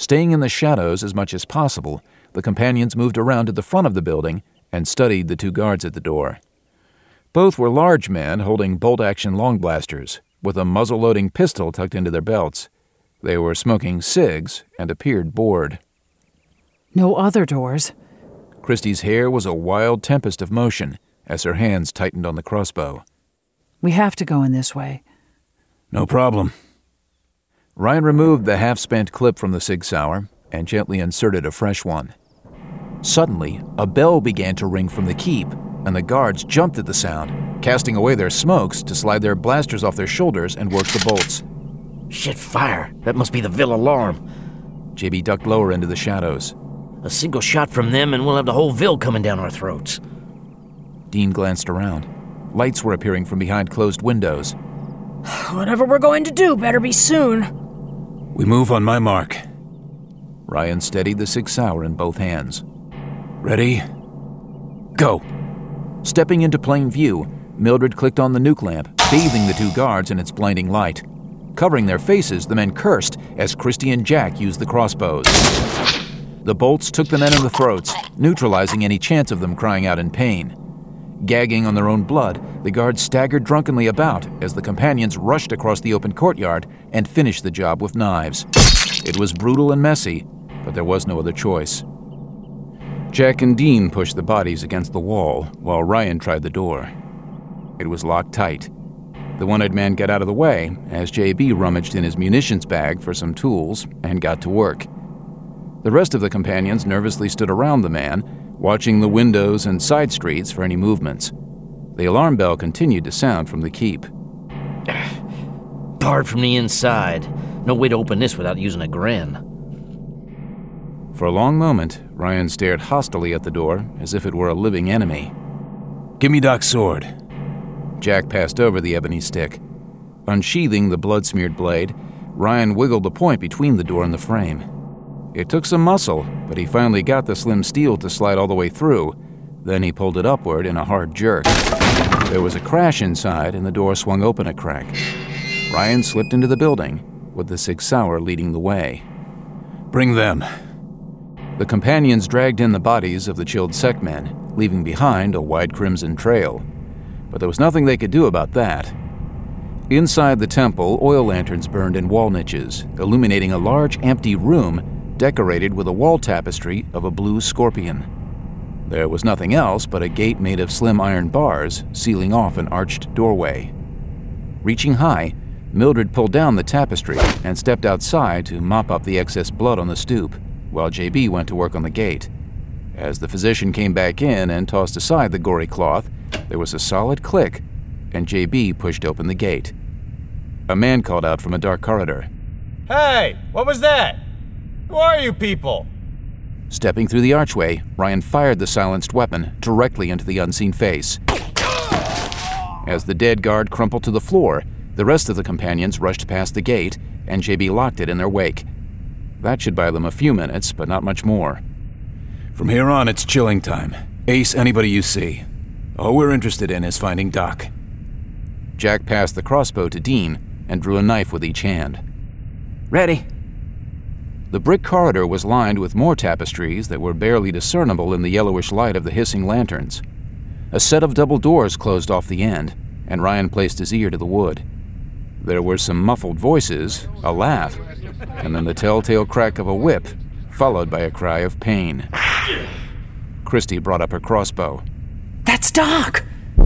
Staying in the shadows as much as possible, the companions moved around to the front of the building and studied the 2 guards at the door. Both were large men holding bolt-action long blasters, with a muzzle-loading pistol tucked into their belts. They were smoking cigs and appeared bored. No other doors? Christie's hair was a wild tempest of motion as her hands tightened on the crossbow. We have to go in this way. No problem. Ryan removed the half-spent clip from the Sig Sauer and gently inserted a fresh one. Suddenly, a bell began to ring from the keep, and the guards jumped at the sound, casting away their smokes to slide their blasters off their shoulders and work the bolts. Shit, fire. That must be the Ville alarm. JB ducked lower into the shadows. A single shot from them and we'll have the whole Ville coming down our throats. Dean glanced around. Lights were appearing from behind closed windows. Whatever we're going to do better be soon. We move on my mark. Ryan steadied the Sig Sauer in both hands. Ready? Go! Stepping into plain view, Mildred clicked on the nuke lamp, bathing the 2 guards in its blinding light. Covering their faces, the men cursed as Christie and Jack used the crossbows. The bolts took the men in the throats, neutralizing any chance of them crying out in pain. Gagging on their own blood, the guards staggered drunkenly about as the companions rushed across the open courtyard and finished the job with knives. It was brutal and messy, but there was no other choice. Jack and Dean pushed the bodies against the wall while Ryan tried the door. It was locked tight. The one-eyed man got out of the way as JB rummaged in his munitions bag for some tools and got to work. The rest of the companions nervously stood around the man, watching the windows and side streets for any movements. The alarm bell continued to sound from the keep. Barred from the inside. No way to open this without using a gren. For a long moment, Ryan stared hostilely at the door as if it were a living enemy. Give me Doc's sword. Jack passed over the ebony stick. Unsheathing the blood-smeared blade, Ryan wiggled the point between the door and the frame. It took some muscle, but he finally got the slim steel to slide all the way through. Then he pulled it upward in a hard jerk. There was a crash inside, and the door swung open a crack. Ryan slipped into the building, with the Sig Sauer leading the way. Bring them. The companions dragged in the bodies of the chilled sec men, leaving behind a wide crimson trail. But there was nothing they could do about that. Inside the temple, oil lanterns burned in wall niches, illuminating a large empty room decorated with a wall tapestry of a blue scorpion. There was nothing else but a gate made of slim iron bars sealing off an arched doorway. Reaching high, Mildred pulled down the tapestry and stepped outside to mop up the excess blood on the stoop, while JB went to work on the gate. As the physician came back in and tossed aside the gory cloth, there was a solid click, and JB pushed open the gate. A man called out from a dark corridor. Hey, what was that? Who are you people? Stepping through the archway, Ryan fired the silenced weapon directly into the unseen face. As the dead guard crumpled to the floor, the rest of the companions rushed past the gate, and JB locked it in their wake. That should buy them a few minutes, but not much more. From here on, it's chilling time. Ace anybody you see. All we're interested in is finding Doc. Jack passed the crossbow to Dean and drew a knife with each hand. Ready. The brick corridor was lined with more tapestries that were barely discernible in the yellowish light of the hissing lanterns. A set of double doors closed off the end, and Ryan placed his ear to the wood. There were some muffled voices, a laugh, and then the telltale crack of a whip, followed by a cry of pain. Christie brought up her crossbow. That's Doc!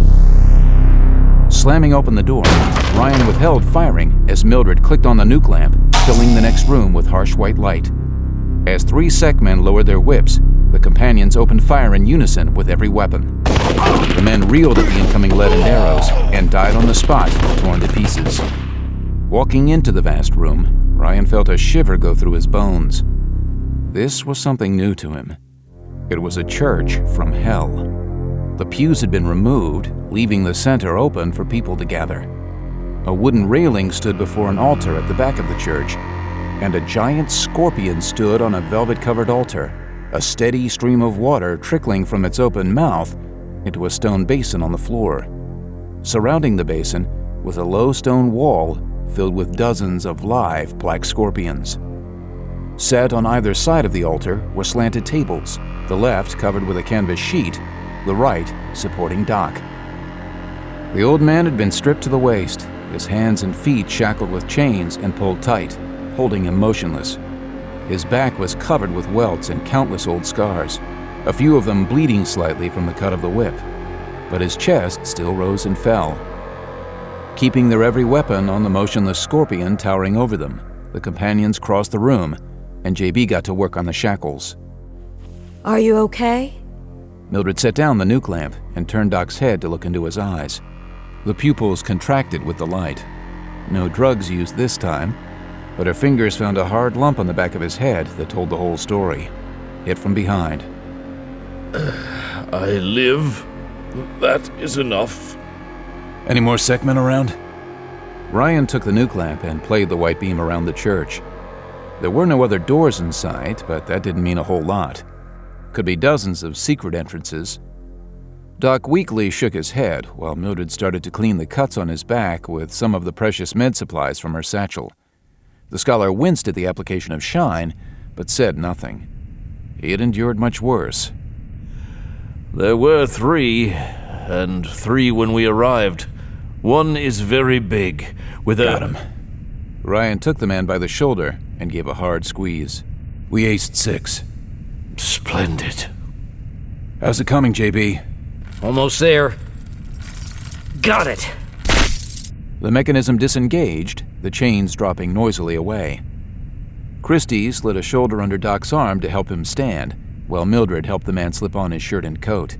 Slamming open the door, Ryan withheld firing as Mildred clicked on the nuke lamp, filling the next room with harsh white light. As 3 sec men lowered their whips, the companions opened fire in unison with every weapon. The men reeled at the incoming lead and arrows and died on the spot, torn to pieces. Walking into the vast room, Ryan felt a shiver go through his bones. This was something new to him. It was a church from hell. The pews had been removed, leaving the center open for people to gather. A wooden railing stood before an altar at the back of the church, and a giant scorpion stood on a velvet-covered altar, a steady stream of water trickling from its open mouth into a stone basin on the floor. Surrounding the basin was a low stone wall filled with dozens of live black scorpions. Set on either side of the altar were slanted tables, the left covered with a canvas sheet, the right supporting Doc. The old man had been stripped to the waist, his hands and feet shackled with chains and pulled tight, holding him motionless. His back was covered with welts and countless old scars, a few of them bleeding slightly from the cut of the whip, but his chest still rose and fell. Keeping their every weapon on the motionless scorpion towering over them, the companions crossed the room, and JB got to work on the shackles. Are you okay? Mildred set down the nuke lamp and turned Doc's head to look into his eyes. The pupils contracted with the light. No drugs used this time, but her fingers found a hard lump on the back of his head that told the whole story. Hit from behind. I live. That is enough. Any more Sekmen around? Ryan took the nuke lamp and played the white beam around the church. There were no other doors in sight, but that didn't mean a whole lot. Could be dozens of secret entrances. Doc weakly shook his head while Mildred started to clean the cuts on his back with some of the precious med supplies from her satchel. The scholar winced at the application of shine, but said nothing. He had endured much worse. There were 3, and 3 when we arrived. One is very big, with Got him. Ryan took the man by the shoulder and gave a hard squeeze. We aced 6. Splendid. How's it coming, JB? Almost there. Got it! The mechanism disengaged, the chains dropping noisily away. Christie slid a shoulder under Doc's arm to help him stand, while Mildred helped the man slip on his shirt and coat.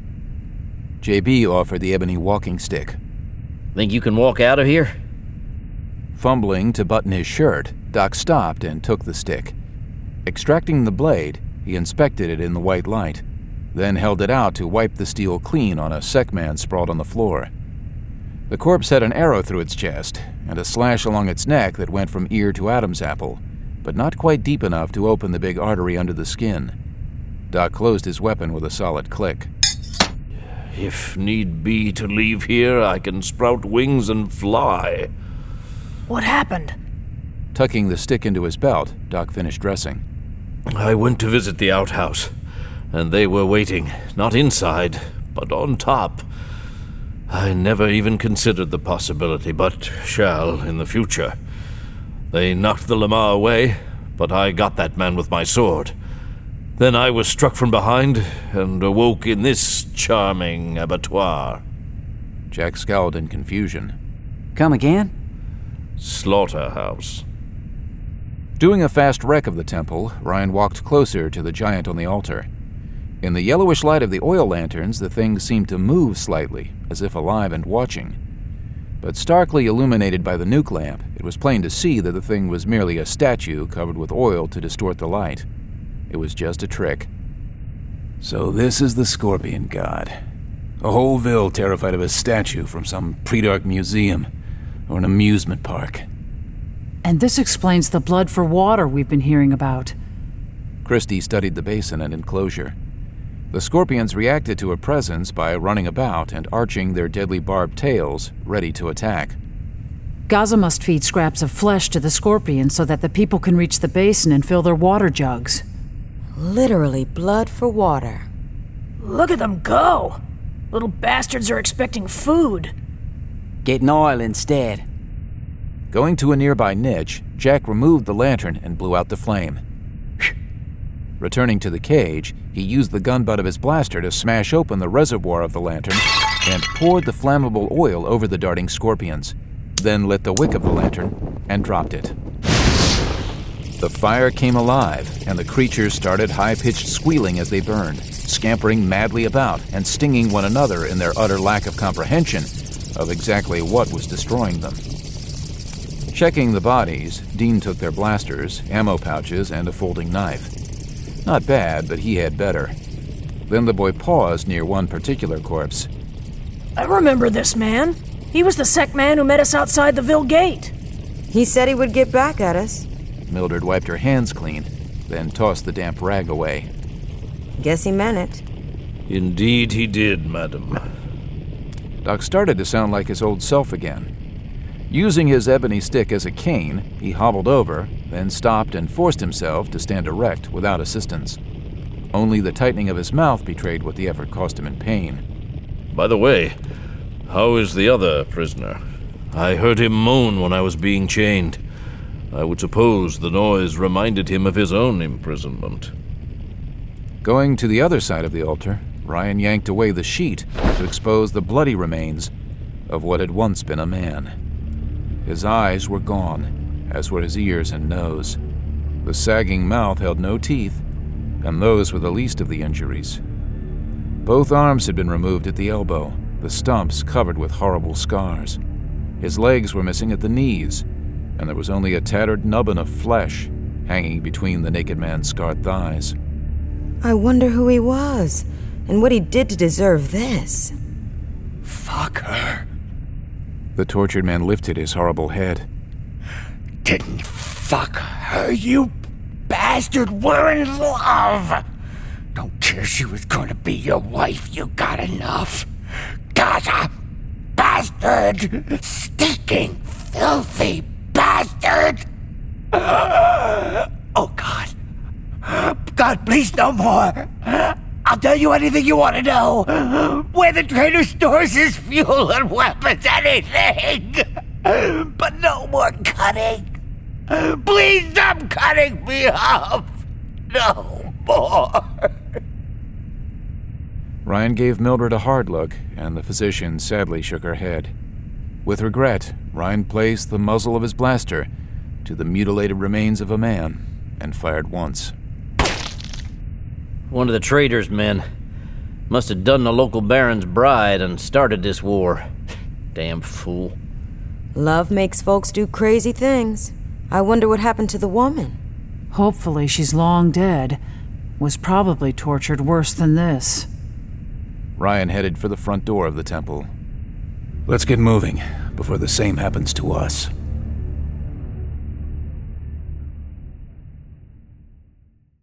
JB offered the ebony walking stick. Think you can walk out of here? Fumbling to button his shirt, Doc stopped and took the stick. Extracting the blade, he inspected it in the white light, then held it out to wipe the steel clean on a Sekman sprawled on the floor. The corpse had an arrow through its chest and a slash along its neck that went from ear to Adam's apple, but not quite deep enough to open the big artery under the skin. Doc closed his weapon with a solid click. If need be to leave here, I can sprout wings and fly. What happened? Tucking the stick into his belt, Doc finished dressing. I went to visit the outhouse, and they were waiting, not inside, but on top. I never even considered the possibility, but shall in the future. They knocked the Lamar away, but I got that man with my sword. Then I was struck from behind and awoke in this charming abattoir. Jack scowled in confusion. Come again? Slaughterhouse. Doing a fast wreck of the temple, Ryan walked closer to the giant on the altar. In the yellowish light of the oil lanterns, the thing seemed to move slightly, as if alive and watching. But starkly illuminated by the nuke lamp, it was plain to see that the thing was merely a statue covered with oil to distort the light. It was just a trick. So this is the Scorpion God. A whole ville terrified of a statue from some pre-dark museum or an amusement park. And this explains the blood for water we've been hearing about. Christie studied the basin and enclosure. The scorpions reacted to a presence by running about and arching their deadly barbed tails, ready to attack. Gaza must feed scraps of flesh to the scorpions so that the people can reach the basin and fill their water jugs. Literally blood for water. Look at them go! Little bastards are expecting food. Getting oil instead. Going to a nearby niche, Jack removed the lantern and blew out the flame. Returning to the cage, he used the gun butt of his blaster to smash open the reservoir of the lantern and poured the flammable oil over the darting scorpions, then lit the wick of the lantern and dropped it. The fire came alive, and the creatures started high-pitched squealing as they burned, scampering madly about and stinging one another in their utter lack of comprehension of exactly what was destroying them. Checking the bodies, Dean took their blasters, ammo pouches, and a folding knife. Not bad, but he had better. Then the boy paused near one particular corpse. I remember this man. He was the Sekman who met us outside the Ville gate. He said he would get back at us. Mildred wiped her hands clean, then tossed the damp rag away. Guess he meant it. Indeed he did, madam. Doc started to sound like his old self again. Using his ebony stick as a cane, he hobbled over, then stopped and forced himself to stand erect without assistance. Only the tightening of his mouth betrayed what the effort cost him in pain. By the way, how is the other prisoner? I heard him moan when I was being chained. I would suppose the noise reminded him of his own imprisonment. Going to the other side of the altar, Ryan yanked away the sheet to expose the bloody remains of what had once been a man. His eyes were gone, as were his ears and nose. The sagging mouth held no teeth, and those were the least of the injuries. Both arms had been removed at the elbow, the stumps covered with horrible scars. His legs were missing at the knees, and there was only a tattered nubbin of flesh hanging between the naked man's scarred thighs. I wonder who he was, and what he did to deserve this. Fuck her. The tortured man lifted his horrible head. Didn't fuck her, you bastard. We're in love. Don't care she was gonna be your wife. You got enough. Gaza! Bastard! Stinking, filthy bastard! Oh, God. God, please, no more. I'll tell you anything you want to know. Where the traitor stores his fuel and weapons, anything. But no more cutting. Please stop cutting me off. No more. Ryan gave Mildred a hard look, and the physician sadly shook her head. With regret, Ryan placed the muzzle of his blaster to the mutilated remains of a man and fired once. One of the trader's men. Must have done the local baron's bride and started this war. Damn fool. Love makes folks do crazy things. I wonder what happened to the woman. Hopefully she's long dead. Was probably tortured worse than this. Ryan headed for the front door of the temple. Let's get moving before the same happens to us.